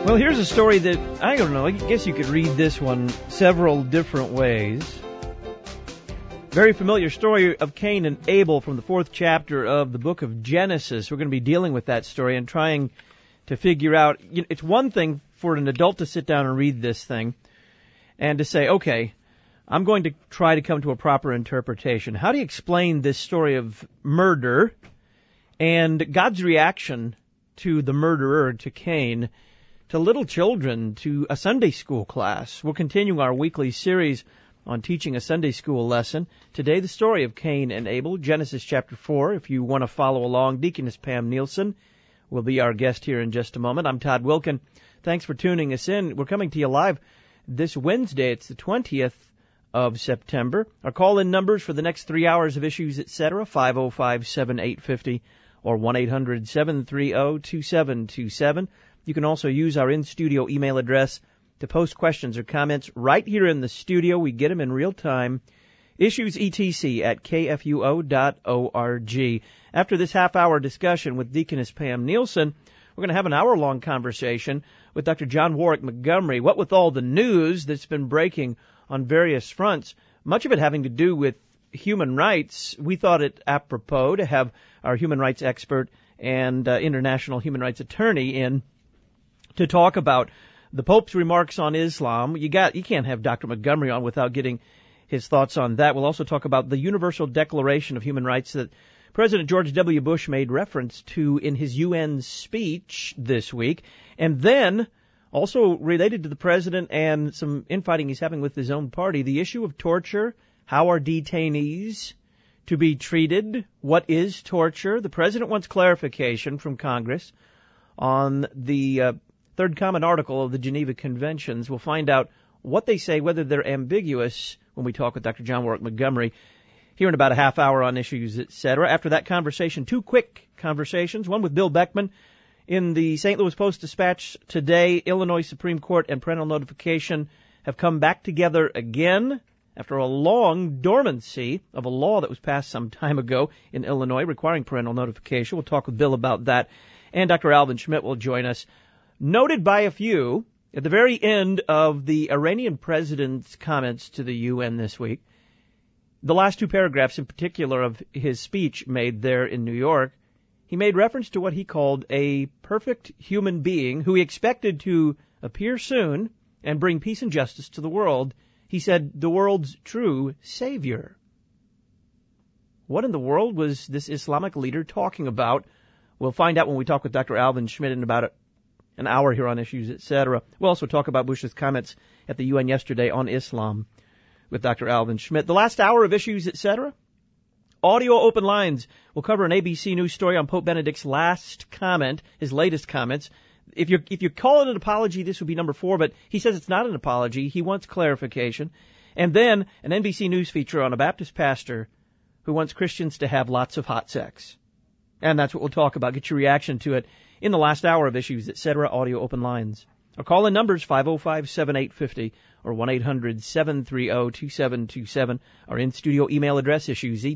Well, here's a story that, I don't know, I guess you could read this one several different ways. Very familiar story of Cain and Abel from the 4th chapter of the book of Genesis. We're going to be dealing with that story and trying to figure out, it's one thing for an adult to sit down and read this thing and to say, okay, I'm going to try to come to a proper interpretation. How do you explain this story of murder and God's reaction to the murderer, to Cain, to little children, to a Sunday school class? We'll continue our weekly series on teaching a Sunday school lesson. Today, the story of Cain and Abel, Genesis chapter 4. If you want to follow along, Deaconess Pam Nielsen will be our guest here in just a moment. I'm Todd Wilkin. Thanks for tuning us in. We're coming to you live this Wednesday. It's the 20th of September. Our call-in numbers for the next 3 hours of Issues, etc., 505-7850 or 1-800-730-2727. You can also use our in-studio email address to post questions or comments right here in the studio. We get them in real time. issuesetc@kfuo.org. After this half-hour discussion with Deaconess Pam Nielsen, we're going to have an hour-long conversation with Dr. John Warwick Montgomery. What with all the news that's been breaking on various fronts, much of it having to do with human rights, we thought it apropos to have our human rights expert and international human rights attorney in to talk about the Pope's remarks on Islam. You can't have Dr. Montgomery on without getting his thoughts on that. We'll also talk about the Universal Declaration of Human Rights that President George W. Bush made reference to in his UN speech this week. And then, also related to the president and some infighting he's having with his own party, the issue of torture. How are detainees to be treated? What is torture? The president wants clarification from Congress on the Third Common Article of the Geneva Conventions. We'll find out what they say, whether they're ambiguous, when we talk with Dr. John Warwick Montgomery here in about a half hour on Issues, etc. After that conversation, two quick conversations, one with Bill Beckman in the St. Louis Post-Dispatch today. Illinois Supreme Court and parental notification have come back together again after a long dormancy of a law that was passed some time ago in Illinois requiring parental notification. We'll talk with Bill about that. And Dr. Alvin Schmidt will join us. Noted by a few, at the very end of the Iranian president's comments to the UN this week, the last two paragraphs in particular of his speech made there in New York, he made reference to what he called a perfect human being who he expected to appear soon and bring peace and justice to the world. He said, the world's true savior. What in the world was this Islamic leader talking about? We'll find out when we talk with Dr. Alvin Schmidt in about an hour here on Issues, etc. We'll also talk about Bush's comments at the UN yesterday on Islam with Dr. Alvin Schmidt. The last hour of Issues, etc. Audio open lines. We'll cover an ABC News story on Pope Benedict's last comment, his latest comments. If you call it an apology, this would be number 4, but he says it's not an apology. He wants clarification. And then an NBC News feature on a Baptist pastor who wants Christians to have lots of hot sex. And that's what we'll talk about. Get your reaction to it in the last hour of Issues, etc. Audio open lines. Our call-in numbers 505-7850 or 1-800-730-2727. Our in-studio email address,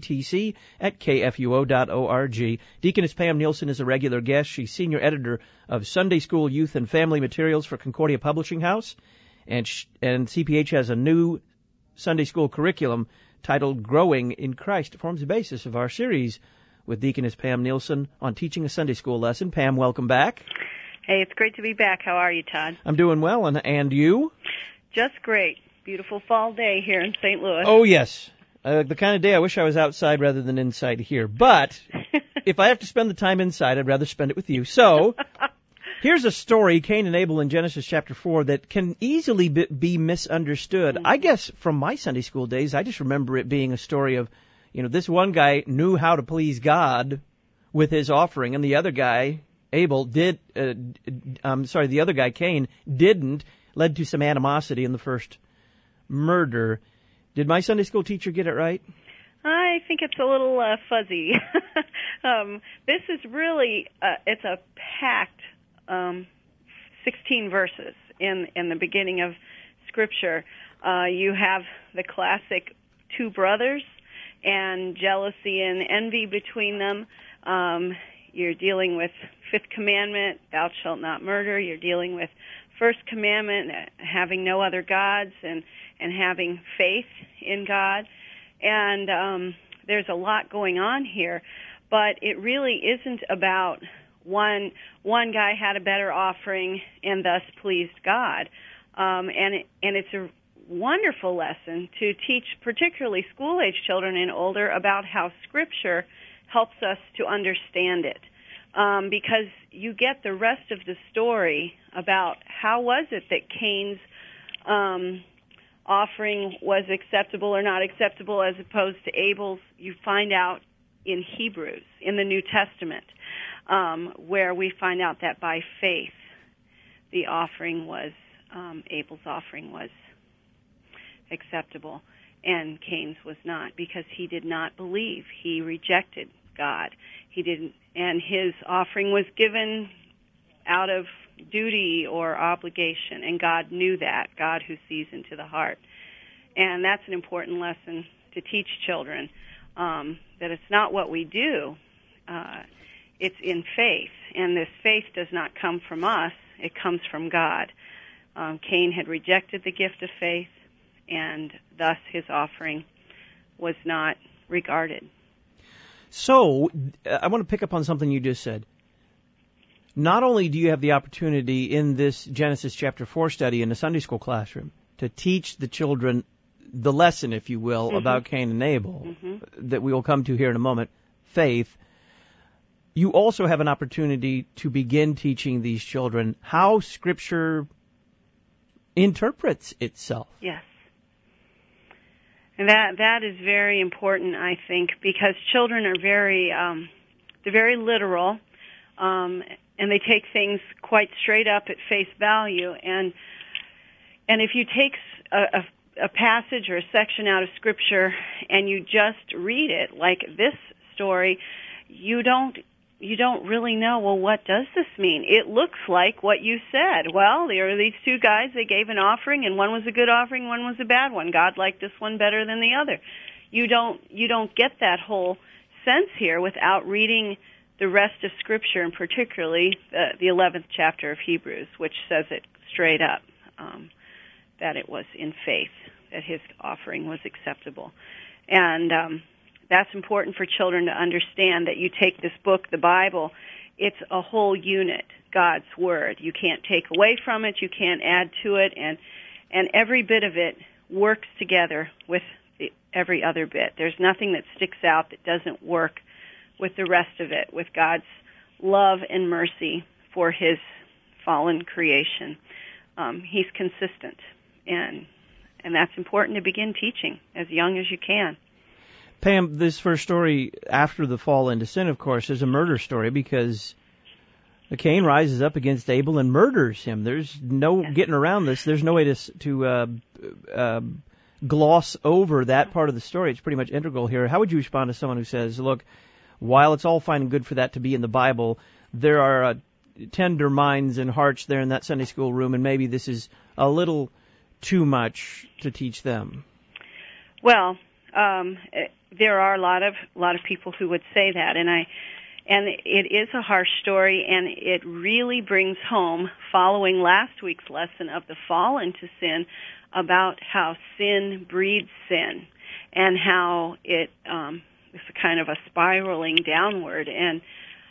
issuesetc@kfuo.org. Deaconess Pam Nielsen is a regular guest. She's senior editor of Sunday School, Youth, and Family Materials for Concordia Publishing House. And CPH has a new Sunday School curriculum titled Growing in Christ. It forms the basis of our series with Deaconess Pam Nielsen on teaching a Sunday school lesson. Pam, welcome back. Hey, it's great to be back. How are you, Todd? I'm doing well, and you? Just great. Beautiful fall day here in St. Louis. Oh, yes. The kind of day I wish I was outside rather than inside here. But if I have to spend the time inside, I'd rather spend it with you. So here's a story, Cain and Abel in Genesis chapter 4, that can easily be misunderstood. I guess from my Sunday school days, I just remember it being a story of, this one guy knew how to please God with his offering, and the other guy, the other guy, Cain, didn't, led to some animosity in the first murder. Did my Sunday school teacher get it right? I think it's a little fuzzy. This is really, it's a packed 16 verses in the beginning of Scripture. You have the classic two brothers and jealousy and envy between them. You're dealing with Fifth Commandment, thou shalt not murder. You're dealing with first commandment, having no other gods, and having faith in God. And there's a lot going on here, but it really isn't about one guy had a better offering and thus pleased God. And it's a wonderful lesson to teach particularly school-age children and older about how Scripture helps us to understand it. Because you get the rest of the story about how was it that Cain's offering was acceptable or not acceptable as opposed to Abel's. You find out in Hebrews, in the New Testament, where we find out that by faith the offering was, Abel's offering was acceptable and Cain's was not, because he did not believe. He rejected God. He didn't, and his offering was given out of duty or obligation, and God knew that, God who sees into the heart. And that's an important lesson to teach children, that it's not what we do, it's in faith, and this faith does not come from us, it comes from God. Cain had rejected the gift of faith, and thus his offering was not regarded. So, I want to pick up on something you just said. Not only do you have the opportunity in this Genesis chapter 4 study in the Sunday school classroom to teach the children the lesson, if you will, about Cain and Abel, that we will come to here in a moment, faith, you also have an opportunity to begin teaching these children how Scripture interprets itself. Yes. And that is very important, I think, because children are they're very literal, and they take things quite straight up at face value. And if you take a passage or a section out of Scripture and you just read it, like this story, you don't really know, well, what does this mean? It looks like what you said. Well, there are these two guys, they gave an offering, and one was a good offering, one was a bad one. God liked this one better than the other. You don't get that whole sense here without reading the rest of Scripture, and particularly the 11th chapter of Hebrews, which says it straight up, that it was in faith, that his offering was acceptable. And that's important for children to understand, that you take this book, the Bible, it's a whole unit, God's Word. You can't take away from it, you can't add to it, and every bit of it works together with every other bit. There's nothing that sticks out that doesn't work with the rest of it, with God's love and mercy for his fallen creation. He's consistent, and that's important to begin teaching as young as you can. Pam, this first story after the fall into sin, of course, is a murder story, because Cain rises up against Abel and murders him. There's no getting around this. There's no way to gloss over that part of the story. It's pretty much integral here. How would you respond to someone who says, look, while it's all fine and good for that to be in the Bible, there are tender minds and hearts there in that Sunday school room, and maybe this is a little too much to teach them? Well, there are a lot of people who would say that, and it is a harsh story, and it really brings home, following last week's lesson of the fall into sin, about how sin breeds sin, and how it is kind of a spiraling downward. And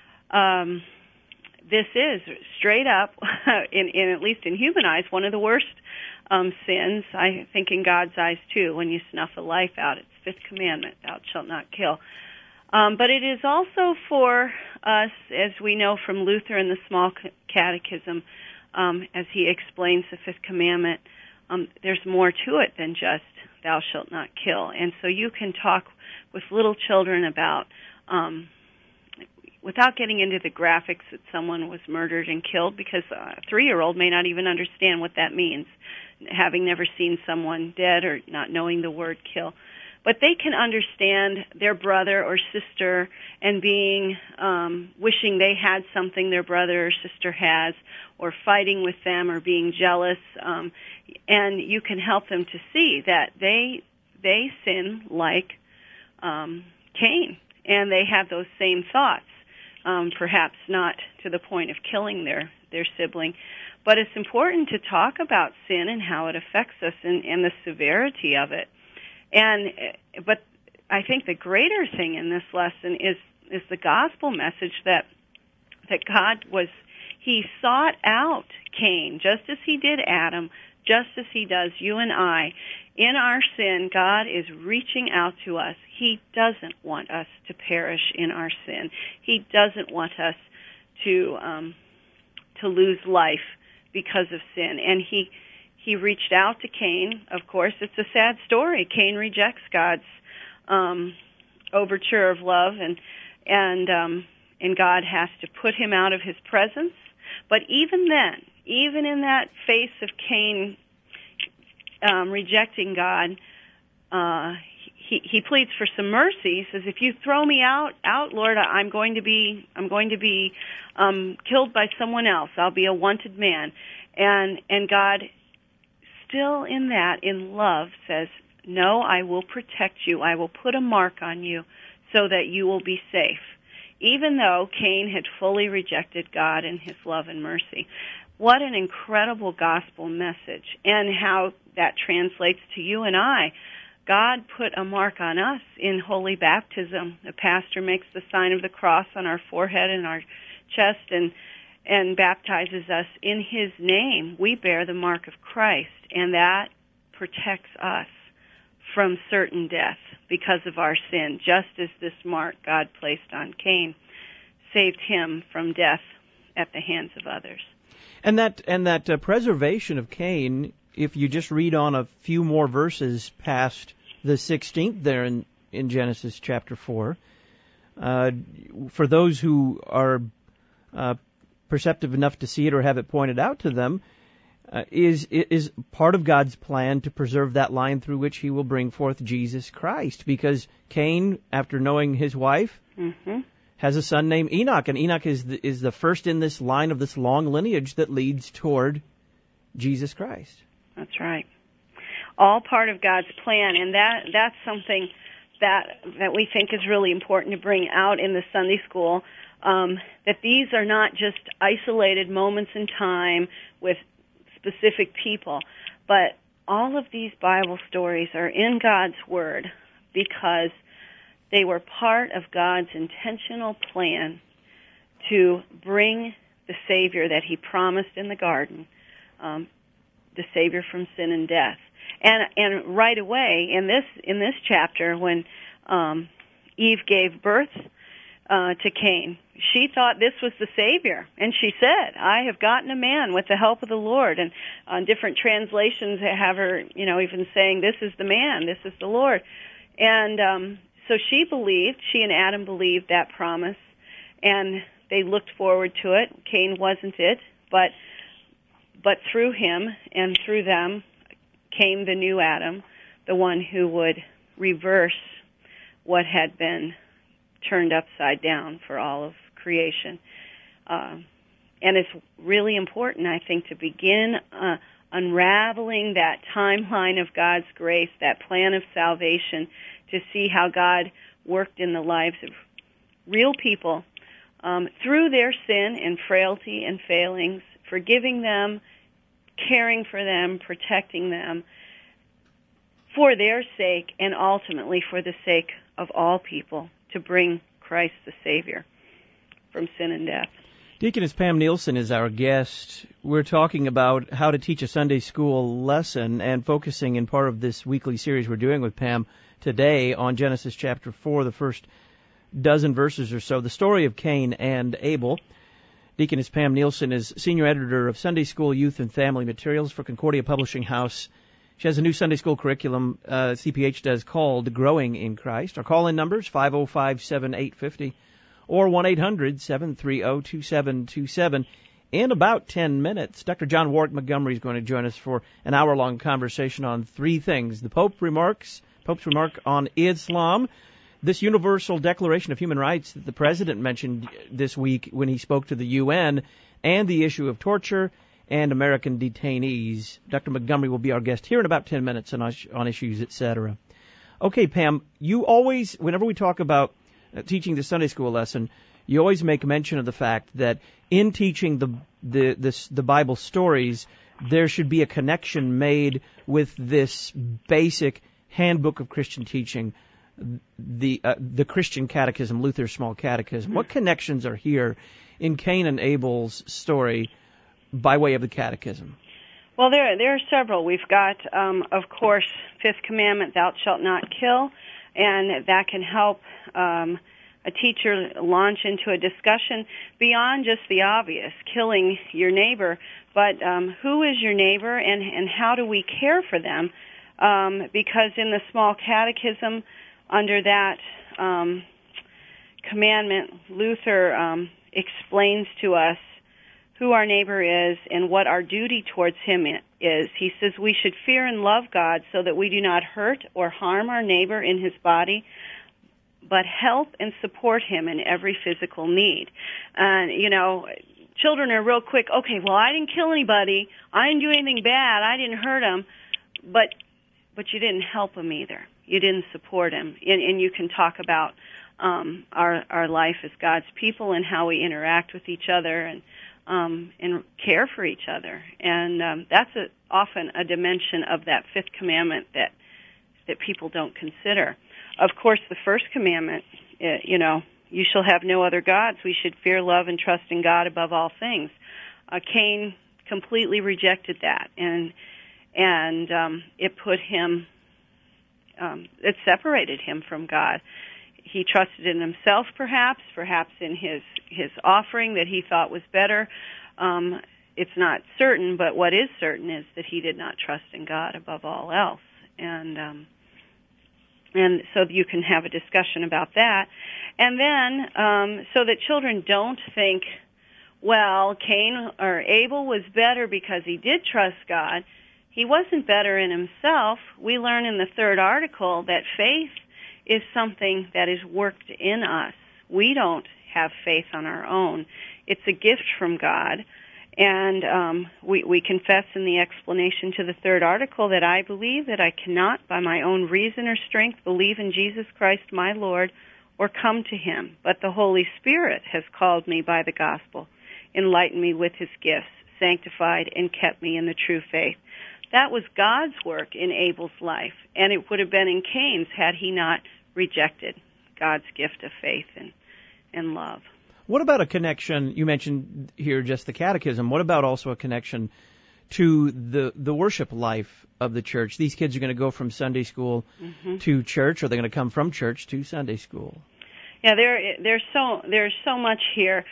this is straight up, in at least in human eyes, one of the worst sins, I think in God's eyes too, when you snuff a life out. It's fifth commandment, thou shalt not kill. But it is also for us, as we know from Luther in the Small Catechism, as he explains the fifth commandment, there's more to it than just thou shalt not kill. And so you can talk with little children about, without getting into the graphics that someone was murdered and killed, because a 3-year-old may not even understand what that means, having never seen someone dead or not knowing the word kill. But they can understand their brother or sister and being, wishing they had something their brother or sister has, or fighting with them or being jealous. And you can help them to see that they sin like Cain, and they have those same thoughts. perhaps not to the point of killing their sibling. But it's important to talk about sin and how it affects us and the severity of it. But I think the greater thing in this lesson is the gospel message that God He sought out Cain, just as He did Adam, just as He does you and I. In our sin, God is reaching out to us. He doesn't want us to perish in our sin. He doesn't want us to lose life because of sin. And He reached out to Cain. Of course, it's a sad story. Cain rejects God's overture of love, and God has to put him out of His presence. But even then, even in that face of Cain rejecting God, he pleads for some mercy. He says, "If you throw me out, Lord, I'm going to be killed by someone else. I'll be a wanted man." And God, still in love, says, "No, I will protect you. I will put a mark on you so that you will be safe." Even though Cain had fully rejected God and His love and mercy. What an incredible gospel message, and how that translates to you and I. God put a mark on us in holy baptism. The pastor makes the sign of the cross on our forehead and our chest and baptizes us in His name. We bear the mark of Christ, and that protects us from certain death because of our sin, just as this mark God placed on Cain saved him from death at the hands of others. And that preservation of Cain, if you just read on a few more verses past the 16th there in Genesis chapter 4, for those who are perceptive enough to see it or have it pointed out to them, is part of God's plan to preserve that line through which He will bring forth Jesus Christ. Because Cain, after knowing his wife, has a son named Enoch, and Enoch is the first in this line of this long lineage that leads toward Jesus Christ. That's right. All part of God's plan, and that's something that we think is really important to bring out in the Sunday school. That these are not just isolated moments in time with specific people, but all of these Bible stories are in God's Word because they were part of God's intentional plan to bring the Savior that He promised in the garden, the Savior from sin and death. And right away in this chapter, when Eve gave birth to Cain, she thought this was the Savior, and she said, "I have gotten a man with the help of the Lord." And on different translations have her, even saying, "This is the man, this is the Lord." And so she and Adam believed that promise, and they looked forward to it. Cain wasn't it, but through him and through them came the new Adam, the one who would reverse what had been turned upside down for all of creation. And it's really important, I think, to begin unraveling that timeline of God's grace, that plan of salvation, to see how God worked in the lives of real people through their sin and frailty and failings, forgiving them, caring for them, protecting them for their sake, and ultimately for the sake of all people, to bring Christ the Savior from sin and death. Deaconess Pam Nielsen is our guest. We're talking about how to teach a Sunday school lesson and focusing in part of this weekly series we're doing with Pam today on Genesis chapter 4, the first dozen verses or so, the story of Cain and Abel. Deaconess Pam Nielsen is Senior Editor of Sunday School, Youth, and Family Materials for Concordia Publishing House. She has a new Sunday school curriculum, CPH does, called Growing in Christ. Our call-in number is 505-7850 or 1-800-730-2727. In about 10 minutes, Dr. John Warwick Montgomery is going to join us for an hour-long conversation on three things: the Pope's remark on Islam, this Universal Declaration of Human Rights that the President mentioned this week when he spoke to the UN, and the issue of torture and American detainees. Dr. Montgomery will be our guest here in about 10 minutes on issues, etc. Okay, Pam, you always, whenever we talk about teaching the Sunday school lesson, you always make mention of the fact that in teaching the Bible stories, there should be a connection made with this basic handbook of Christian teaching, the Christian Catechism, Luther's Small Catechism. What connections are here in Cain and Abel's story by way of the Catechism? Well, there are several. We've got, of course, Fifth Commandment, thou shalt not kill, and that can help a teacher launch into a discussion beyond just the obvious, killing your neighbor, but who is your neighbor and how do we care for them? Because in the Small Catechism, under that commandment, Luther explains to us who our neighbor is and what our duty towards him is. He says we should fear and love God so that we do not hurt or harm our neighbor in his body, but help and support him in every physical need. And, children are real quick, okay, well, I didn't kill anybody, I didn't do anything bad, I didn't hurt him, but you didn't help him either. You didn't support him. And you can talk about our life as God's people and how we interact with each other and care for each other. And that's often a dimension of that Fifth Commandment that people don't consider. Of course, the First Commandment, you shall have no other gods. We should fear, love, and trust in God above all things. Cain completely rejected that, and it put him, it separated him from God. He trusted in himself, perhaps in his offering that he thought was better. It's not certain, but what is certain is that he did not trust in God above all else. And so you can have a discussion about that. And then, so that children don't think, well, Cain or Abel was better because he did trust God. He wasn't better in himself. We learn in the third article that faith is something that is worked in us. We don't have faith on our own. It's a gift from God. And we confess in the explanation to the third article that I believe that I cannot, by my own reason or strength, believe in Jesus Christ my Lord or come to him. But the Holy Spirit has called me by the gospel, enlightened me with his gifts, sanctified, and kept me in the true faith. That was God's work in Abel's life, and it would have been in Cain's had he not rejected God's gift of faith and love. What about a connection, you mentioned here just the catechism, what about also a connection to the worship life of the church? These kids are going to go from Sunday school to church, or they're going to come from church to Sunday school. Yeah, there's so much here.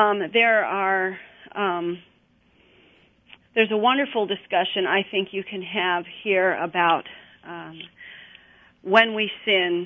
There's a wonderful discussion I think you can have here about when we sin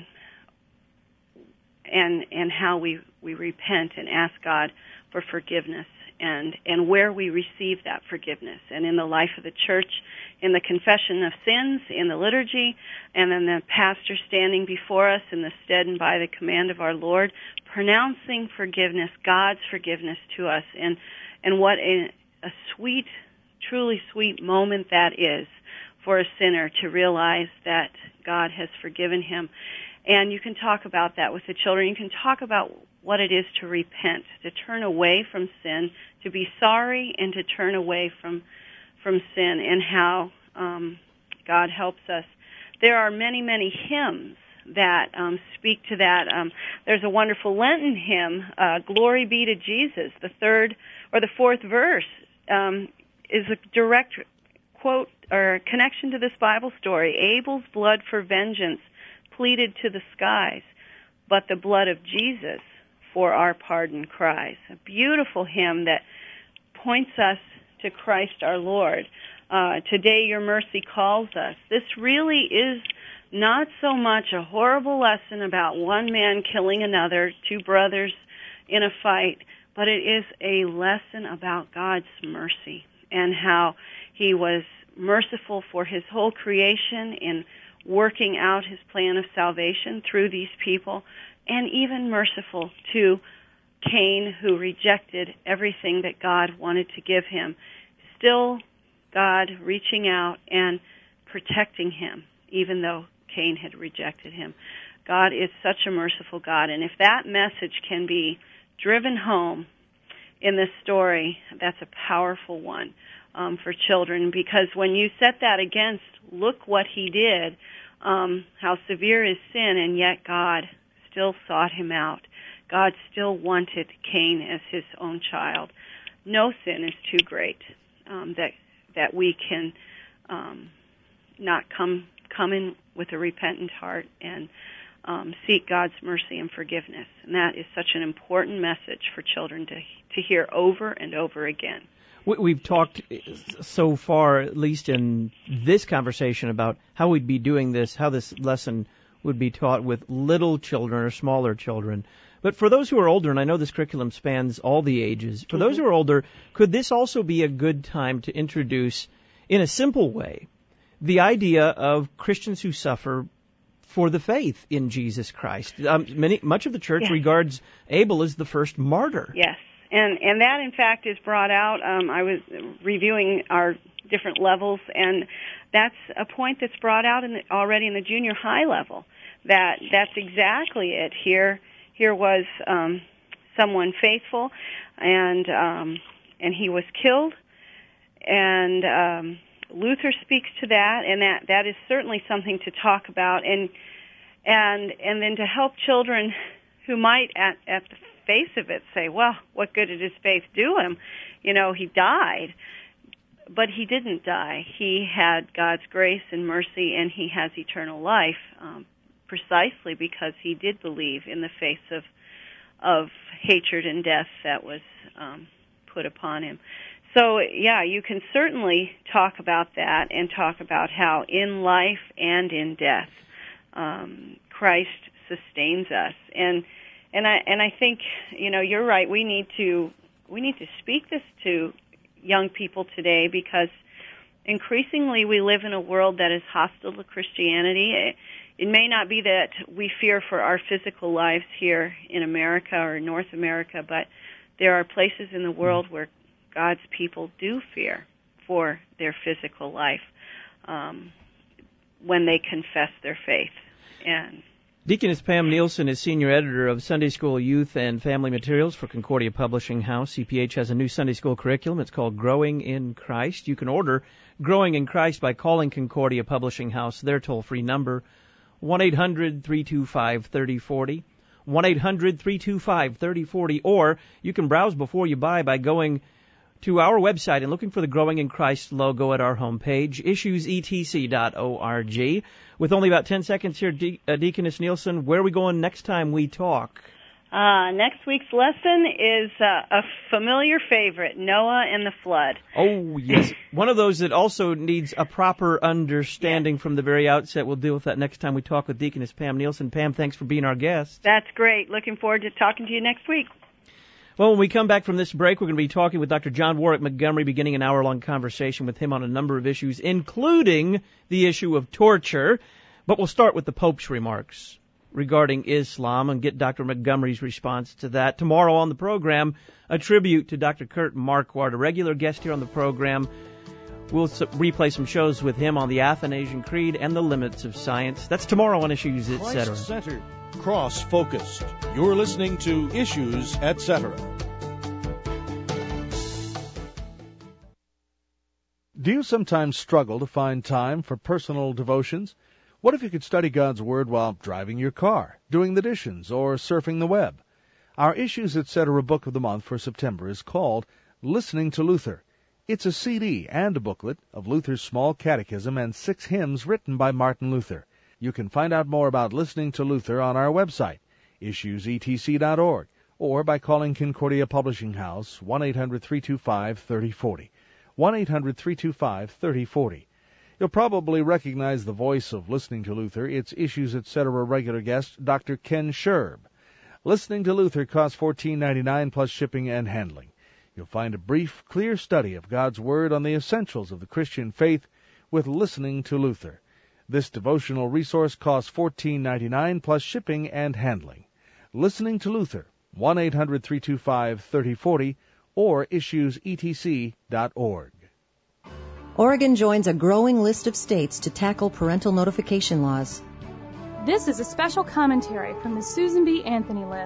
and how we repent and ask God for forgiveness and where we receive that forgiveness. And in the life of the church, in the confession of sins, in the liturgy, and then the pastor standing before us in the stead and by the command of our Lord, pronouncing forgiveness, God's forgiveness to us. And what a sweet, truly sweet moment that is for a sinner to realize that God has forgiven him. And you can talk about that with the children. You can talk about what it is to repent, to turn away from sin, to be sorry and to turn away from sin, and how God helps us. There are many, many hymns that speak to that. There's a wonderful Lenten hymn, Glory Be to Jesus. The third or the fourth verse is a direct quote or connection to this Bible story. Abel's blood for vengeance pleaded to the skies, but the blood of Jesus for our pardon cries. A beautiful hymn that points us to Christ our Lord. Today your mercy calls us. This really is not so much a horrible lesson about one man killing another, two brothers in a fight, but it is a lesson about God's mercy and how he was merciful for his whole creation in working out his plan of salvation through these people, and even merciful to Cain, who rejected everything that God wanted to give him. Still, God reaching out and protecting him, even though Cain had rejected him. God is such a merciful God, and if that message can be driven home in this story, that's a powerful one for children, because when you set that against, look what he did, how severe is sin, and yet God still sought him out. God still wanted Cain as his own child. No sin is too great that we can not come in with a repentant heart and seek God's mercy and forgiveness. And that is such an important message for children to hear over and over again. We've talked so far, at least in this conversation, about how we'd be doing this, how this lesson would be taught with little children or smaller children. But for those who are older, and I know this curriculum spans all the ages, for those who are older, could this also be a good time to introduce, in a simple way, the idea of Christians who suffer for the faith in Jesus Christ? Much of the church regards Abel as the first martyr. Yes. And that, in fact, is brought out. I was reviewing our different levels, and that's a point that's brought out already in the junior high level. That's exactly it. Here was someone faithful, and he was killed. And Luther speaks to that, and that is certainly something to talk about. And then to help children who might at the face of it say, well, what good did his faith do him? He died. But he didn't die. He had God's grace and mercy, and he has eternal life, precisely because he did believe in the face of hatred and death that was put upon him. So, you can certainly talk about that and talk about how in life and in death Christ sustains us. And I think, you're right. We need to speak this to young people today, because increasingly we live in a world that is hostile to Christianity. It may not be that we fear for our physical lives here in America or North America, but there are places in the world where God's people do fear for their physical life when they confess their faith. And Deaconess Pam Nielsen is Senior Editor of Sunday School Youth and Family Materials for Concordia Publishing House. CPH has a new Sunday School curriculum. It's called Growing in Christ. You can order Growing in Christ by calling Concordia Publishing House, their toll-free number, 1-800-325-3040, 1-800-325-3040, or you can browse before you buy by going to our website and looking for the Growing in Christ logo at our homepage, issuesetc.org. With only about 10 seconds here, Deaconess Nielsen, where are we going next time we talk? Next week's lesson is a familiar favorite, Noah and the flood. Oh, yes. One of those that also needs a proper understanding from the very outset. We'll deal with that next time we talk with Deaconess Pam Nielsen. Pam, thanks for being our guest. That's great. Looking forward to talking to you next week. Well, when we come back from this break, we're going to be talking with Dr. John Warwick Montgomery, beginning an hour-long conversation with him on a number of issues, including the issue of torture. But we'll start with the Pope's remarks regarding Islam and get Dr. Montgomery's response to that. Tomorrow on the program, a tribute to Dr. Kurt Marquardt, a regular guest here on the program. We'll replay some shows with him on the Athanasian Creed and the limits of science. That's tomorrow on Issues, Etc. Christ-centered, cross-focused. You're listening to Issues, Etc. Do you sometimes struggle to find time for personal devotions? What if you could study God's Word while driving your car, doing the dishes, or surfing the web? Our Issues, Etc. book of the month for September is called Listening to Luther. It's a CD and a booklet of Luther's Small Catechism and 6 hymns written by Martin Luther. You can find out more about Listening to Luther on our website, issuesetc.org, or by calling Concordia Publishing House, 1-800-325-3040, 1-800-325-3040. You'll probably recognize the voice of Listening to Luther. It's Issues, Etc. regular guest, Dr. Ken Sherb. Listening to Luther costs $14.99 plus shipping and handling. You'll find a brief, clear study of God's Word on the essentials of the Christian faith with Listening to Luther. This devotional resource costs $14.99 plus shipping and handling. Listening to Luther, 1-800-325-3040 or issuesetc.org. Oregon joins a growing list of states to tackle parental notification laws. This is a special commentary from the Susan B. Anthony list.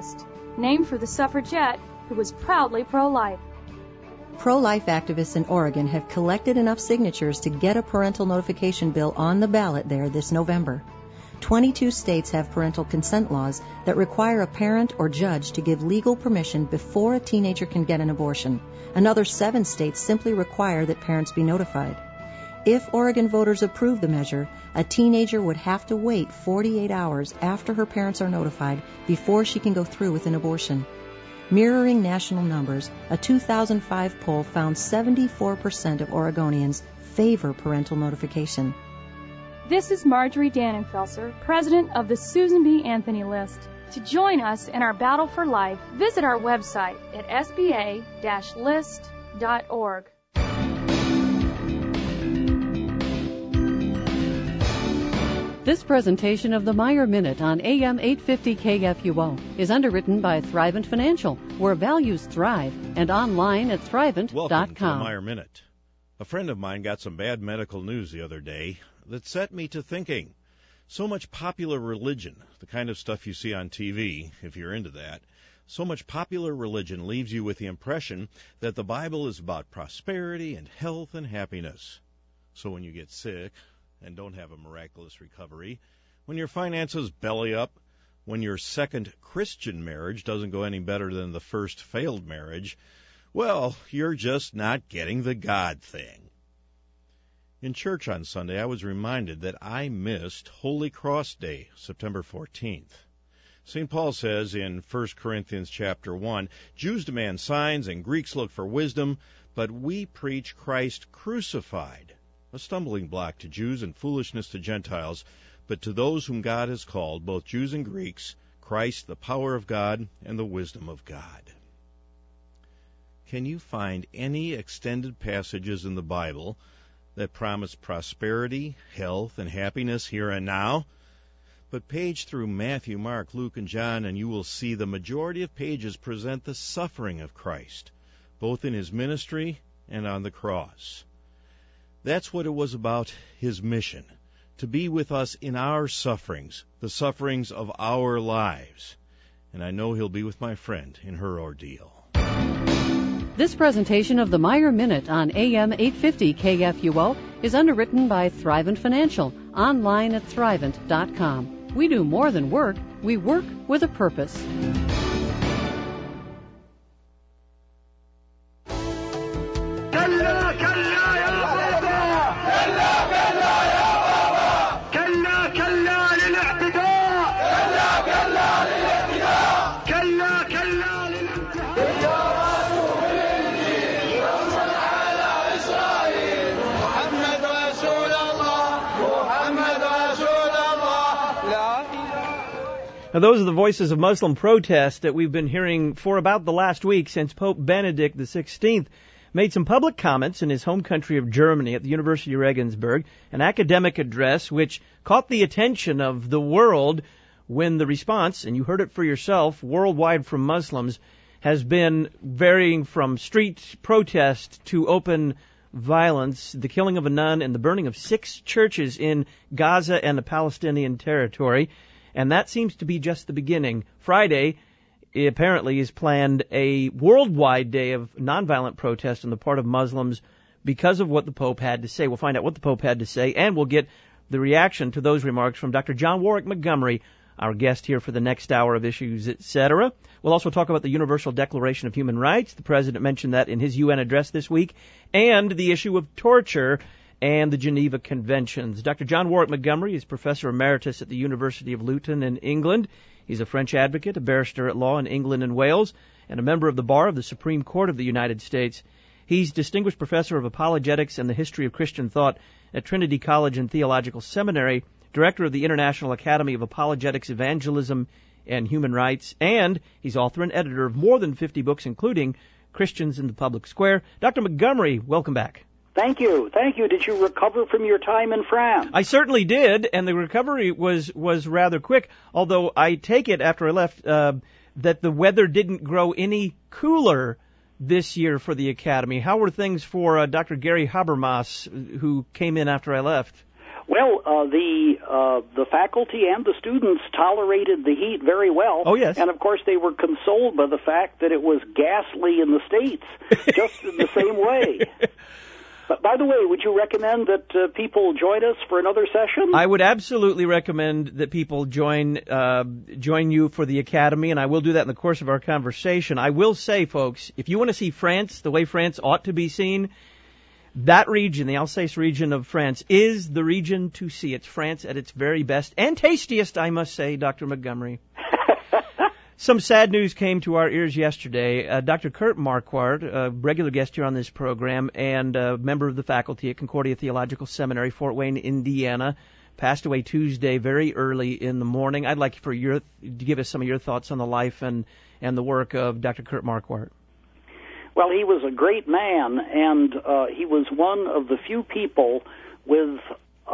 named for the suffragette who was proudly pro-life. Pro-life activists in Oregon have collected enough signatures to get a parental notification bill on the ballot there this November. 22 states have parental consent laws that require a parent or judge to give legal permission before a teenager can get an abortion. Another 7 states simply require that parents be notified. If Oregon voters approve the measure, a teenager would have to wait 48 hours after her parents are notified before she can go through with an abortion. Mirroring national numbers, a 2005 poll found 74% of Oregonians favor parental notification. This is Marjorie Dannenfelser, president of the Susan B. Anthony List. To join us in our battle for life, visit our website at sba-list.org. This presentation of the Meyer Minute on AM 850 KFUO is underwritten by Thrivent Financial, where values thrive, and online at Thrivent.com. Welcome to the Meyer Minute. A friend of mine got some bad medical news the other day that set me to thinking. So much popular religion, the kind of stuff you see on TV, if you're into that, so much popular religion leaves you with the impression that the Bible is about prosperity and health and happiness. So when you get sick and don't have a miraculous recovery, when your finances belly up, when your second Christian marriage doesn't go any better than the first failed marriage, well, you're just not getting the God thing. In church on Sunday, I was reminded that I missed Holy Cross Day, September 14th. St. Paul says in 1 Corinthians chapter 1, Jews demand signs and Greeks look for wisdom, but we preach Christ crucified, a stumbling block to Jews and foolishness to Gentiles, but to those whom God has called, both Jews and Greeks, Christ, the power of God and the wisdom of God. Can you find any extended passages in the Bible that promise prosperity, health, and happiness here and now? But page through Matthew, Mark, Luke, and John, and you will see the majority of pages present the suffering of Christ, both in his ministry and on the cross. That's what it was about his mission, to be with us in our sufferings, the sufferings of our lives. And I know he'll be with my friend in her ordeal. This presentation of the Meyer Minute on AM 850 KFUO is underwritten by Thrivent Financial, online at Thrivent.com. We do more than work, we work with a purpose. Now, those are the voices of Muslim protest that we've been hearing for about the last week since Pope Benedict XVI made some public comments in his home country of Germany at the University of Regensburg, an academic address which caught the attention of the world when the response, and you heard it for yourself, worldwide from Muslims, has been varying from street protest to open violence, the killing of a nun and the burning of 6 churches in Gaza and the Palestinian territory. And that seems to be just the beginning. Friday, apparently, is planned a worldwide day of nonviolent protest on the part of Muslims because of what the Pope had to say. We'll find out what the Pope had to say, and we'll get the reaction to those remarks from Dr. John Warwick Montgomery, our guest here for the next hour of Issues, Etc. We'll also talk about the Universal Declaration of Human Rights. The President mentioned that in his UN address this week, and the issue of torture and the Geneva Conventions. Dr. John Warwick Montgomery is Professor Emeritus at the University of Luton in England. He's a French advocate, a barrister at law in England and Wales, and a member of the Bar of the Supreme Court of the United States. He's Distinguished Professor of Apologetics and the History of Christian Thought at Trinity College and Theological Seminary, Director of the International Academy of Apologetics, Evangelism, and Human Rights, and he's author and editor of more than 50 books, including Christians in the Public Square. Dr. Montgomery, welcome back. Thank you. Did you recover from your time in France? I certainly did, and the recovery was rather quick, although I take it after I left that the weather didn't grow any cooler this year for the Academy. How were things for Dr. Gary Habermas, who came in after I left? Well, the faculty and the students tolerated the heat very well. Oh, yes. And, of course, they were consoled by the fact that it was ghastly in the States, just in the same way. But, by the way, would you recommend that people join us for another session? I would absolutely recommend that people join you for the Academy, and I will do that in the course of our conversation. I will say, folks, if you want to see France the way France ought to be seen, that region, the Alsace region of France, is the region to see. It's France at its very best and tastiest, I must say, Dr. Montgomery. Some sad news came to our ears yesterday. Dr. Kurt Marquardt, a regular guest here on this program and a member of the faculty at Concordia Theological Seminary, Fort Wayne, Indiana, passed away Tuesday very early in the morning. I'd like for you to give us some of your thoughts on the life and the work of Dr. Kurt Marquardt. Well, he was a great man, and he was one of the few people with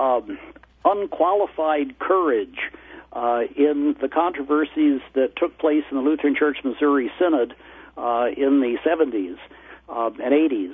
unqualified courage in the controversies that took place in the Lutheran Church Missouri Synod in the 70s and 80s.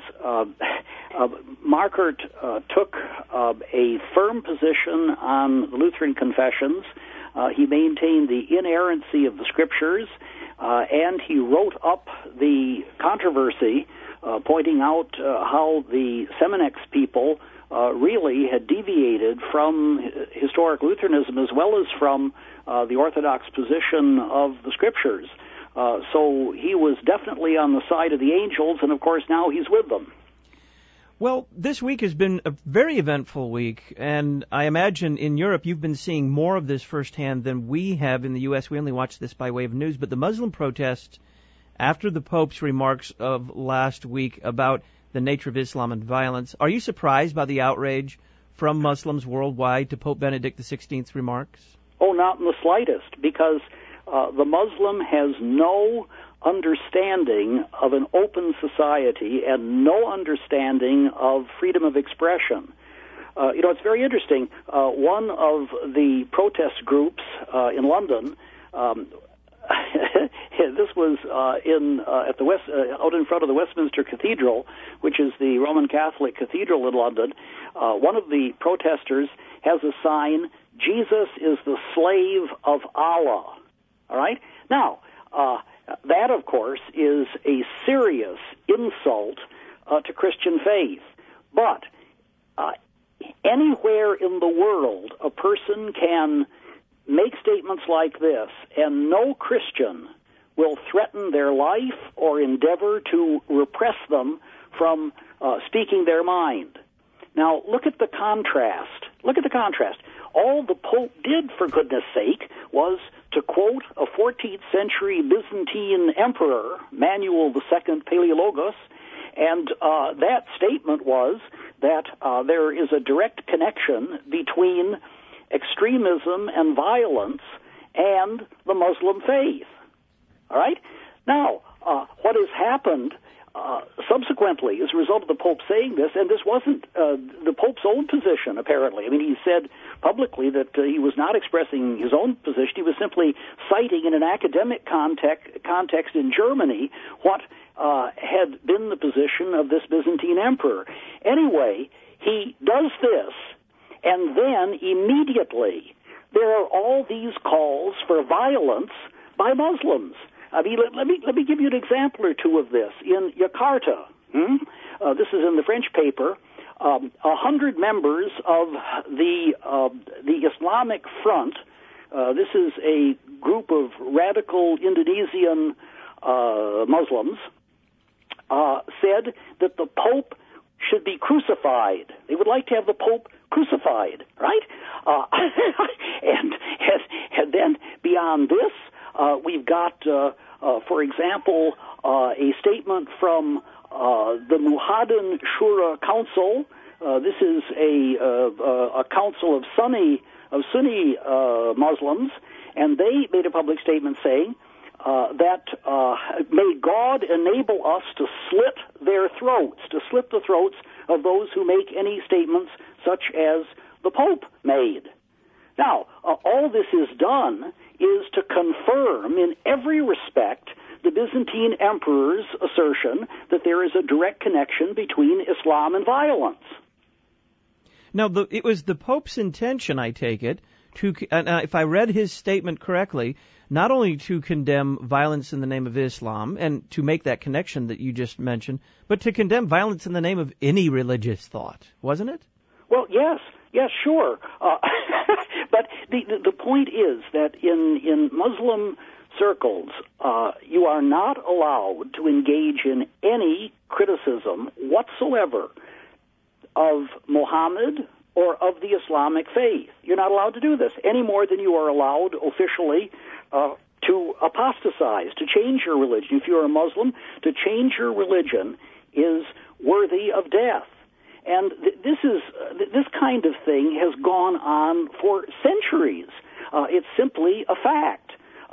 Marquardt took a firm position on the Lutheran confessions. He maintained the inerrancy of the Scriptures, and he wrote up the controversy, pointing out how the Seminex people really had deviated from historic Lutheranism as well as from the Orthodox position of the Scriptures. So he was definitely on the side of the angels, and of course now he's with them. Well, this week has been a very eventful week, and I imagine in Europe you've been seeing more of this firsthand than we have in the U.S. We only watch this by way of news, but the Muslim protests after the Pope's remarks of last week about the nature of Islam and violence. Are you surprised by the outrage from Muslims worldwide to Pope Benedict XVI's remarks? Oh, not in the slightest, because the Muslim has no understanding of an open society and no understanding of freedom of expression. It's very interesting. One of the protest groups in London, this was at the out in front of the Westminster Cathedral, which is the Roman Catholic cathedral in London. One of the protesters has a sign, "Jesus is the slave of Allah." All right? Now, that, of course, is a serious insult to Christian faith. But anywhere in the world, a person can make statements like this, and no Christian will threaten their life or endeavor to repress them from speaking their mind. Now, look at the contrast. Look at the contrast. All the Pope did, for goodness sake, was to quote a 14th century Byzantine emperor, Manuel II Paleologos, and that statement was that there is a direct connection between extremism and violence and the Muslim faith. All right? Now, what has happened subsequently as a result of the Pope saying this, and this wasn't the Pope's own position, apparently. I mean, he said publicly that he was not expressing his own position. He was simply citing in an academic context in Germany what had been the position of this Byzantine emperor. Anyway, he does this, and then immediately there are all these calls for violence by Muslims. I mean, let me give you an example or two of this. In Jakarta, this is in the French paper, 100 members of the Islamic Front, this is a group of radical Indonesian Muslims, said that the Pope should be crucified. They would like to have the Pope crucified, right? And then beyond this, we've got, for example, a statement from the Muhammadan Shura Council. This is a council of Sunni Muslims, and they made a public statement saying that may God enable us to slit their throats, to slit the throats of those who make any statements such as the Pope made. Now, all this is done is to confirm in every respect the Byzantine emperor's assertion that there is a direct connection between Islam and violence. Now, it was the Pope's intention, I take it, to, if I read his statement correctly, not only to condemn violence in the name of Islam and to make that connection that you just mentioned, but to condemn violence in the name of any religious thought, wasn't it? Well, yes, sure. But the point is that in Muslim circles, you are not allowed to engage in any criticism whatsoever of Muhammad or of the Islamic faith. You're not allowed to do this any more than you are allowed officially to apostatize, to change your religion. If you're a Muslim, to change your religion is worthy of death. And this kind of thing has gone on for centuries. It's simply a fact.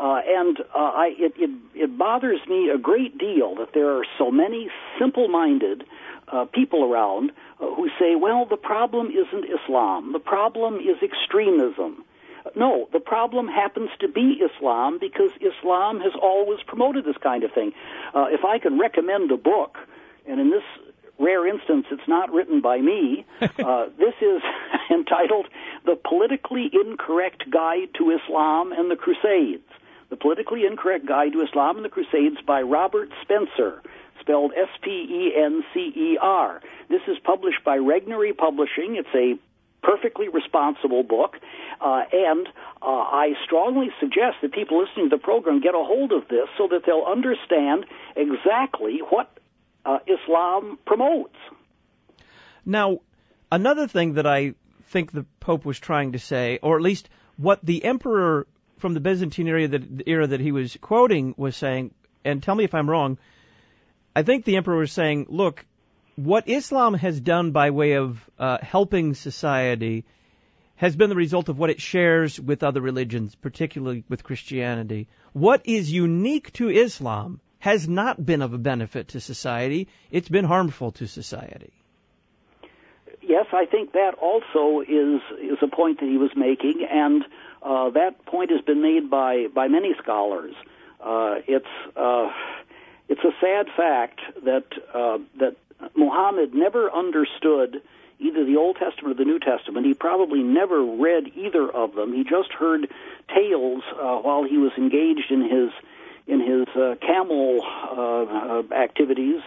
It bothers me a great deal that there are so many simple-minded people around who say, well, the problem isn't Islam. The problem is extremism. No, the problem happens to be Islam because Islam has always promoted this kind of thing. If I can recommend a book, and in this rare instance it's not written by me, this is entitled The Politically Incorrect Guide to Islam and the Crusades. The Politically Incorrect Guide to Islam and the Crusades by Robert Spencer, spelled Spencer. This is published by Regnery Publishing. It's a perfectly responsible book, and I strongly suggest that people listening to the program get a hold of this so that they'll understand exactly what Islam promotes. Now, another thing that I think the Pope was trying to say, or at least what the emperor from the Byzantine era that he was quoting was saying, and tell me if I'm wrong, I think the emperor was saying, look, what Islam has done by way of helping society has been the result of what it shares with other religions, particularly with Christianity. What is unique to Islam has not been of a benefit to society. It's been harmful to society. Yes, I think that also is a point that he was making, and that point has been made by many scholars. It's a sad fact that Muhammad never understood either the Old Testament or the New Testament. He probably never read either of them. He just heard tales while he was engaged in his camel activities,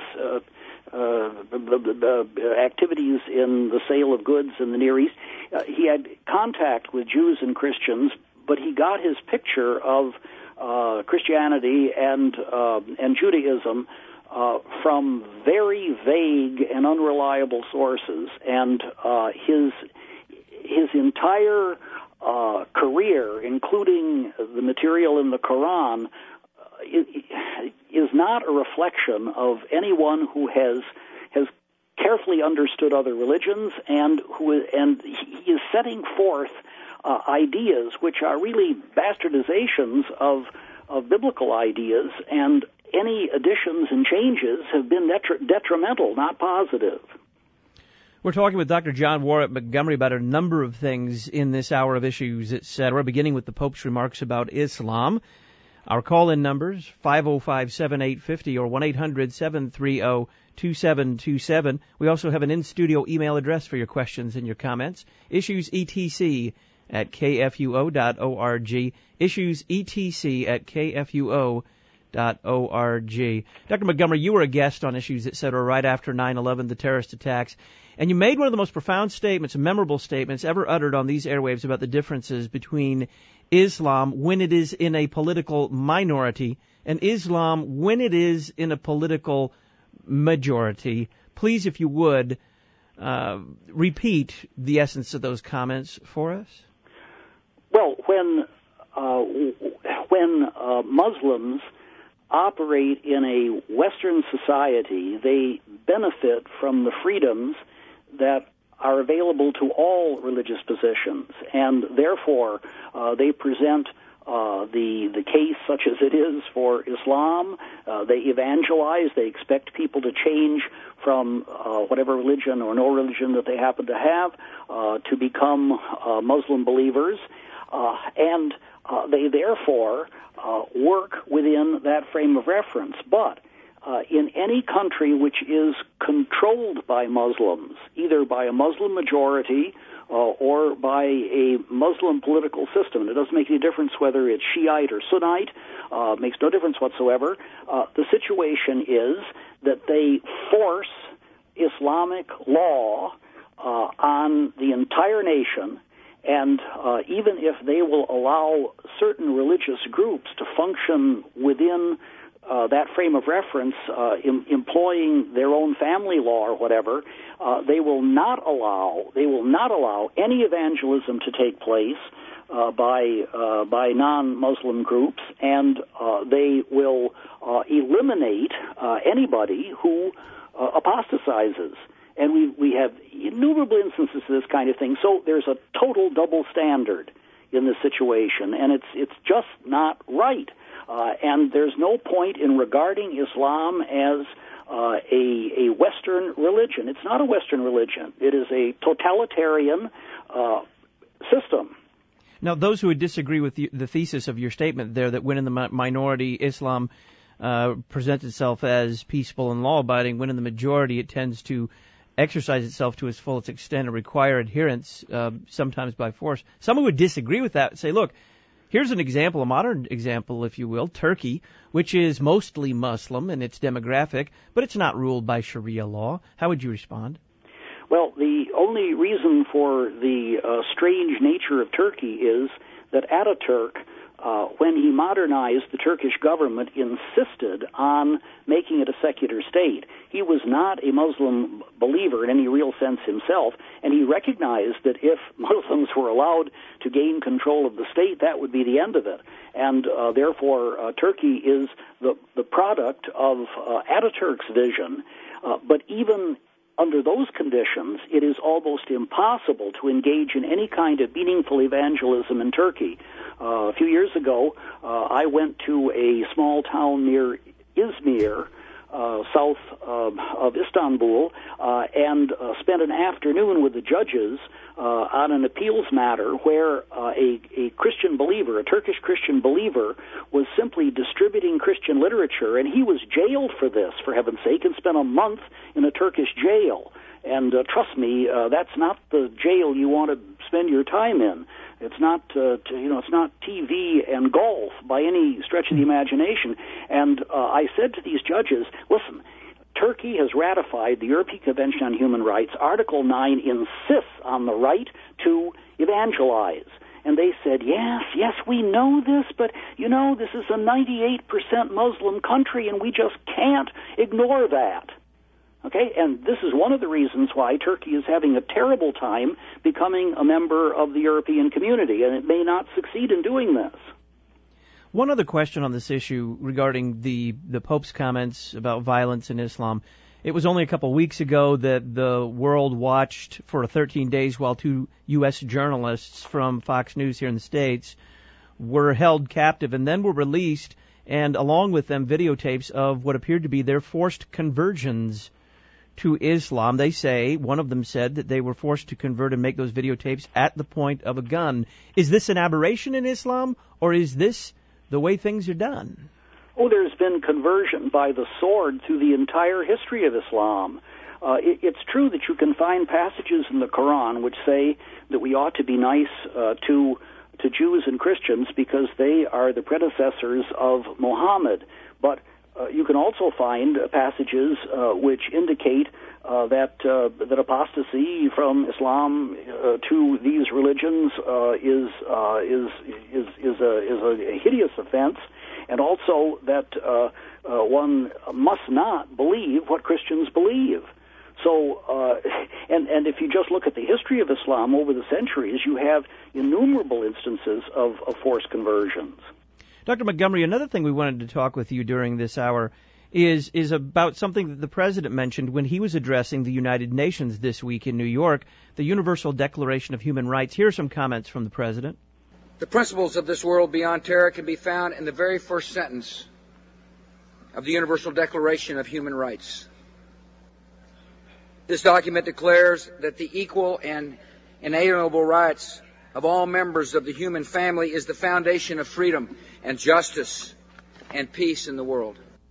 activities in the sale of goods in the Near East. He had contact with Jews and Christians, but he got his picture of Christianity and Judaism from very vague and unreliable sources, and his entire career, including the material in the Quran, is not a reflection of anyone who has carefully understood other religions, and he is setting forth ideas which are really bastardizations of biblical ideas, and any additions and changes have been detrimental, not positive. We're talking with Dr. John Warwick Montgomery about a number of things in this hour of Issues, etc., beginning with the Pope's remarks about Islam. Our call-in numbers, 505-7850 or 1-800-730-2727. We also have an in-studio email address for your questions and your comments, issuesetc@kfuo.org, issuesetc@kfuo.org. Dr. Montgomery, you were a guest on Issues, etc., right after 9/11, the terrorist attacks, and you made one of the most profound statements, memorable statements ever uttered on these airwaves about the differences between Islam when it is in a political minority and Islam when it is in a political majority. Please, if you would, repeat the essence of those comments for us. Well, when Muslims operate in a Western society, they benefit from the freedoms that are available to all religious positions, and therefore they present the case such as it is for Islam. They evangelize. They expect people to change from whatever religion or no religion that they happen to have to become Muslim believers, and they therefore work within that frame of reference. But in any country which is controlled by Muslims, either by a Muslim majority or by a Muslim political system. And it doesn't make any difference whether it's Shiite or Sunnite. Makes no difference whatsoever. The situation is that they force Islamic law on the entire nation, and even if they will allow certain religious groups to function within that frame of reference, employing their own family law or whatever, they will not allow any evangelism to take place by non-Muslim groups, and they will eliminate anybody who apostatizes. And we have innumerable instances of this kind of thing. So there's a total double standard in this situation, and it's just not right. And there's no point in regarding Islam as a Western religion. It's not a Western religion. It is a totalitarian system. Now, those who would disagree with the thesis of your statement there, that when in the minority, Islam presents itself as peaceful and law-abiding, when in the majority, it tends to exercise itself to its fullest extent and require adherence, sometimes by force. Someone would disagree with that and say, look, here's an example, a modern example, if you will, Turkey, which is mostly Muslim in its demographic, but it's not ruled by Sharia law. How would you respond? Well, the only reason for the strange nature of Turkey is that Ataturk, when he modernized the Turkish government, insisted on making it a secular state. He was not a Muslim believer in any real sense himself, and he recognized that if Muslims were allowed to gain control of the state, that would be the end of it. And therefore, Turkey is the product of Ataturk's vision, but even under those conditions, it is almost impossible to engage in any kind of meaningful evangelism in Turkey. A few years ago, I went to a small town near Izmir, south of Istanbul, and spent an afternoon with the judges on an appeals matter where a Christian believer, a Turkish Christian believer, was simply distributing Christian literature, and he was jailed for this, for heaven's sake, and spent a month in a Turkish jail. And trust me, that's not the jail you want to spend your time in. It's not, it's not TV and golf by any stretch of the imagination. And I said to these judges, listen, Turkey has ratified the European Convention on Human Rights. Article 9 insists on the right to evangelize. And they said, yes, we know this, but, this is a 98% Muslim country, and we just can't ignore that. Okay, and this is one of the reasons why Turkey is having a terrible time becoming a member of the European community, and it may not succeed in doing this. One other question on this issue regarding the Pope's comments about violence in Islam. It was only a couple of weeks ago that the world watched for 13 days while 2 U.S. journalists from Fox News here in the States were held captive and then were released, and along with them videotapes of what appeared to be their forced conversions to Islam. They say, one of them said that they were forced to convert and make those videotapes at the point of a gun. Is this an aberration in Islam, or is this the way things are done? Oh, there's been conversion by the sword through the entire history of Islam. It's true that you can find passages in the Quran which say that we ought to be nice to Jews and Christians because they are the predecessors of Muhammad. But you can also find passages which indicate that apostasy from Islam to these religions is a hideous offense, and also that one must not believe what Christians believe. So, and if you just look at the history of Islam over the centuries, you have innumerable instances of forced conversions. Dr. Montgomery, another thing we wanted to talk with you during this hour is about something that the President mentioned when he was addressing the United Nations this week in New York, the Universal Declaration of Human Rights. Here are some comments from the President. The principles of this world beyond terror can be found in the very first sentence of the Universal Declaration of Human Rights. This document declares that the equal and inalienable rights of all members of the human family is the foundation of freedom and justice and peace in the world.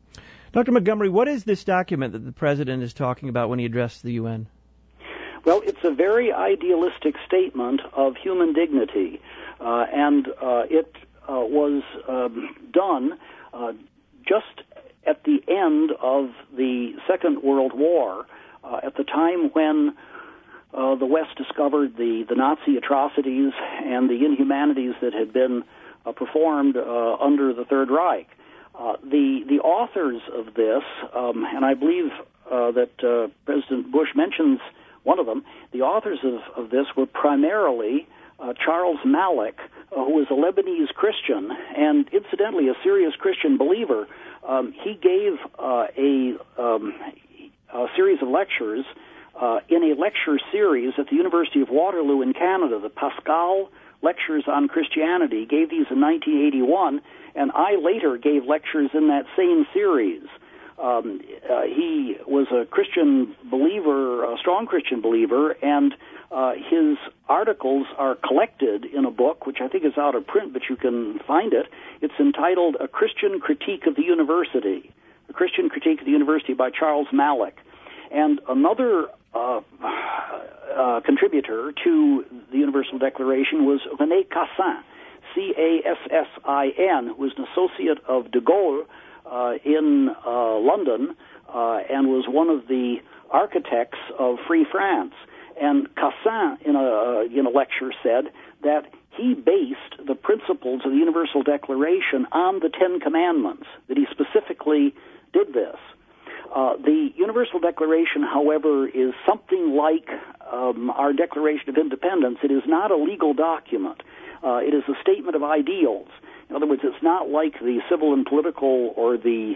Dr. Montgomery, what is this document that the President is talking about when he addressed the UN? Well, it's a very idealistic statement of human dignity, and it was done just at the end of the Second World War, at the time when the West discovered the Nazi atrocities and the inhumanities that had been performed under the Third Reich. The authors of this, and I believe that President Bush mentions one of them, the authors of this were primarily Charles Malik, who was a Lebanese Christian, and incidentally a serious Christian believer. He gave a series of lectures in a lecture series at the University of Waterloo in Canada, the Pascal Lectures on Christianity. He gave these in 1981, and I later gave lectures in that same series. He was a Christian believer, a strong Christian believer, and his articles are collected in a book, which I think is out of print, but you can find it. It's entitled A Christian Critique of the University, A Christian Critique of the University by Charles Malik. And another contributor to the Universal Declaration was René Cassin, C-A-S-S-I-N, who was an associate of de Gaulle in London and was one of the architects of Free France. And Cassin, in a lecture, said that he based the principles of the Universal Declaration on the Ten Commandments, that he specifically did this. The Universal Declaration, however, is something like our Declaration of Independence. It is not a legal document. It is a statement of ideals. In other words, it's not like the civil and political or the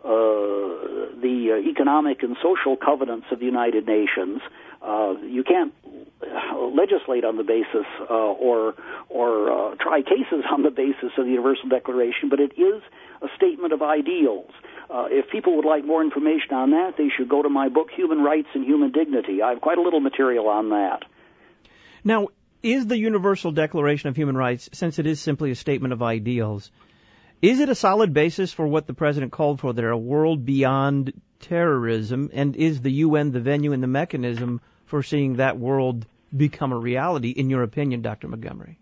economic and social covenants of the United Nations. You can't legislate on the basis or try cases on the basis of the Universal Declaration, but it is a statement of ideals. If people would like more information on that, they should go to my book, Human Rights and Human Dignity. I have quite a little material on that. Now, is the Universal Declaration of Human Rights, since it is simply a statement of ideals, is it a solid basis for what the President called for there, a world beyond terrorism, and is the UN the venue and the mechanism for seeing that world become a reality, in your opinion, Dr. Montgomery?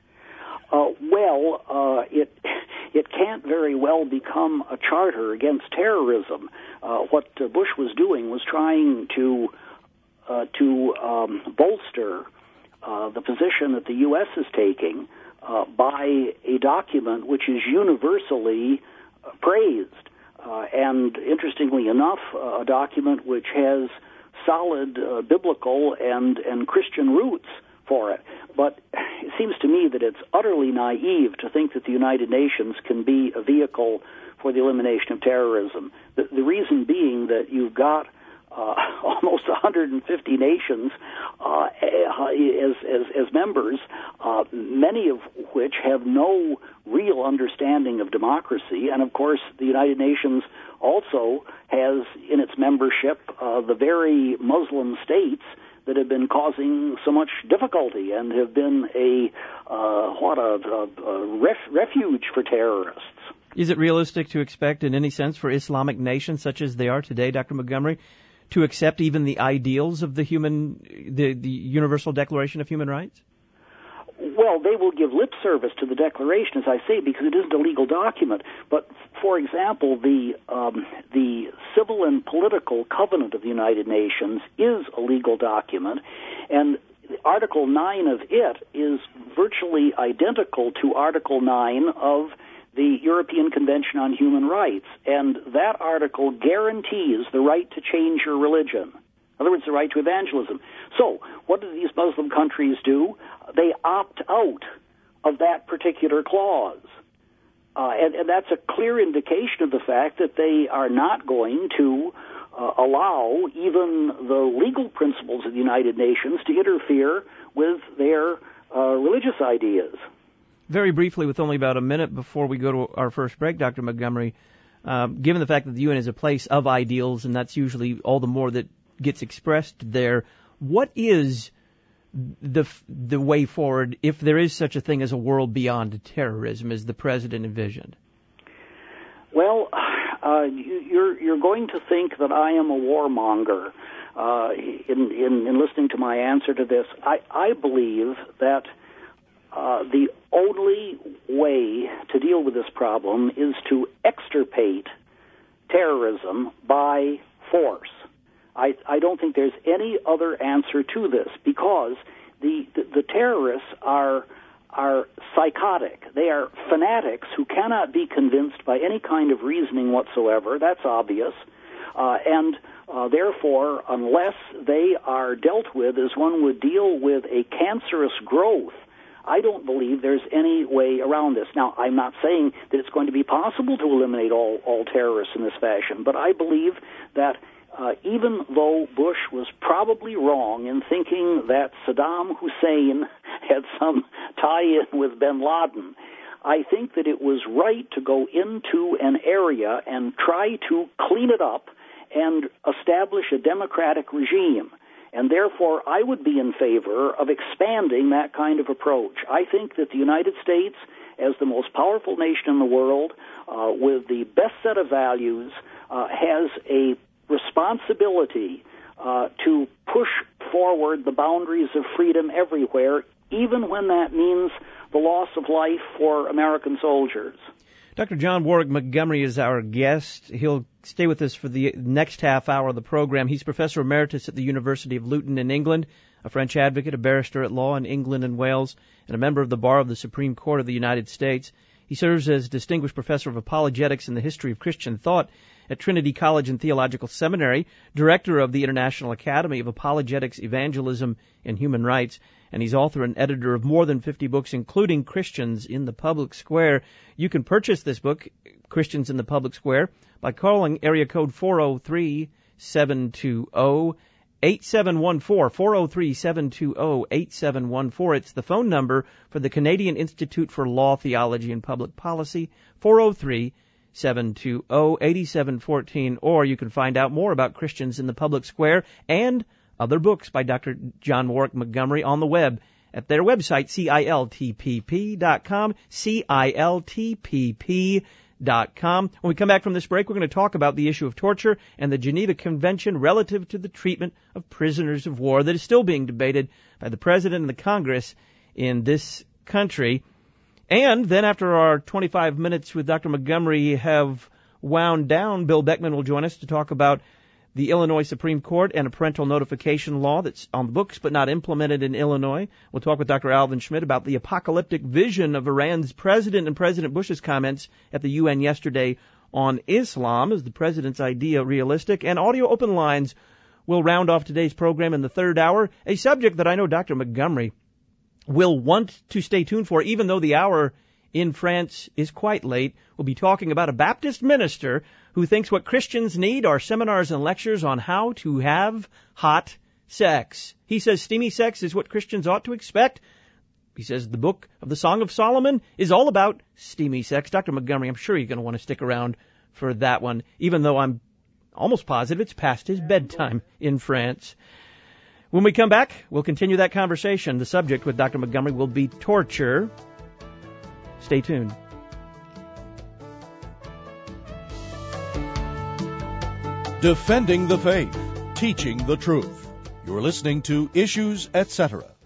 It can't very well become a charter against terrorism. What Bush was doing was trying to bolster the position that the U.S. is taking by a document which is universally praised. And interestingly enough, a document which has solid biblical and Christian roots for it. But it seems to me that it's utterly naive to think that the United Nations can be a vehicle for the elimination of terrorism. The reason being that you've got almost 150 nations as members, many of which have no real understanding of democracy. And, of course, the United Nations also has in its membership the very Muslim states that have been causing so much difficulty and have been a refuge for terrorists. Is it realistic to expect in any sense for Islamic nations such as they are today, Dr. Montgomery, to accept even the ideals of the Universal Declaration of Human Rights? Well, they will give lip service to the Declaration, as I say, because it isn't a legal document. But, for example, the Civil and Political Covenant of the United Nations is a legal document, and Article 9 of it is virtually identical to Article 9 of the European Convention on Human Rights, and that article guarantees the right to change your religion. In other words, the right to evangelism. So, what do these Muslim countries do? They opt out of that particular clause. And that's a clear indication of the fact that they are not going to allow even the legal principles of the United Nations to interfere with their religious ideas. Very briefly, with only about a minute before we go to our first break, Dr. Montgomery, given the fact that the UN is a place of ideals, and that's usually all the more that gets expressed there, what is the way forward if there is such a thing as a world beyond terrorism, as the President envisioned? Well, you're going to think that I am a warmonger in listening to my answer to this. I believe that the only way to deal with this problem is to extirpate terrorism by force. I don't think there's any other answer to this, because the terrorists are psychotic. They are fanatics who cannot be convinced by any kind of reasoning whatsoever. That's obvious. Therefore, unless they are dealt with as one would deal with a cancerous growth, I don't believe there's any way around this. Now, I'm not saying that it's going to be possible to eliminate all terrorists in this fashion, but I believe that even though Bush was probably wrong in thinking that Saddam Hussein had some tie-in with bin Laden, I think that it was right to go into an area and try to clean it up and establish a democratic regime. And therefore, I would be in favor of expanding that kind of approach. I think that the United States, as the most powerful nation in the world, with the best set of values, has a responsibility to push forward the boundaries of freedom everywhere, even when that means the loss of life for American soldiers. Dr. John Warwick Montgomery is our guest. He'll stay with us for the next half hour of the program. He's Professor Emeritus at the University of Luton in England, a French advocate, a barrister at law in England and Wales, and a member of the Bar of the Supreme Court of the United States. He serves as Distinguished Professor of Apologetics and the History of Christian Thought at Trinity College and Theological Seminary, Director of the International Academy of Apologetics, Evangelism, and Human Rights, and he's author and editor of more than 50 books, including Christians in the Public Square. You can purchase this book, Christians in the Public Square, by calling area code 403-720-8714, 403-720-8714. It's the phone number for the Canadian Institute for Law, Theology, and Public Policy, 403-720-8714, or you can find out more about Christians in the Public Square and other books by Dr. John Warwick Montgomery on the web at their website, CILTPP.com, CILTPP.com. When we come back from this break, we're going to talk about the issue of torture and the Geneva Convention relative to the treatment of prisoners of war that is still being debated by the President and the Congress in this country. And then after our 25 minutes with Dr. Montgomery have wound down, Bill Beckman will join us to talk about the Illinois Supreme Court and a parental notification law that's on the books but not implemented in Illinois. We'll talk with Dr. Alvin Schmidt about the apocalyptic vision of Iran's president and President Bush's comments at the UN yesterday on Islam. Is the president's idea realistic? And audio open lines will round off today's program in the third hour, a subject that I know Dr. Montgomery will want to stay tuned for, even though the hour in France is quite late. We'll be talking about a Baptist minister who thinks what Christians need are seminars and lectures on how to have hot sex. He says steamy sex is what Christians ought to expect. He says the book of the Song of Solomon is all about steamy sex. Dr. Montgomery, I'm sure you're going to want to stick around for that one, even though I'm almost positive it's past his bedtime in France. When we come back, we'll continue that conversation. The subject with Dr. Montgomery will be torture. Stay tuned. Defending the faith, teaching the truth. You're listening to Issues, Etc.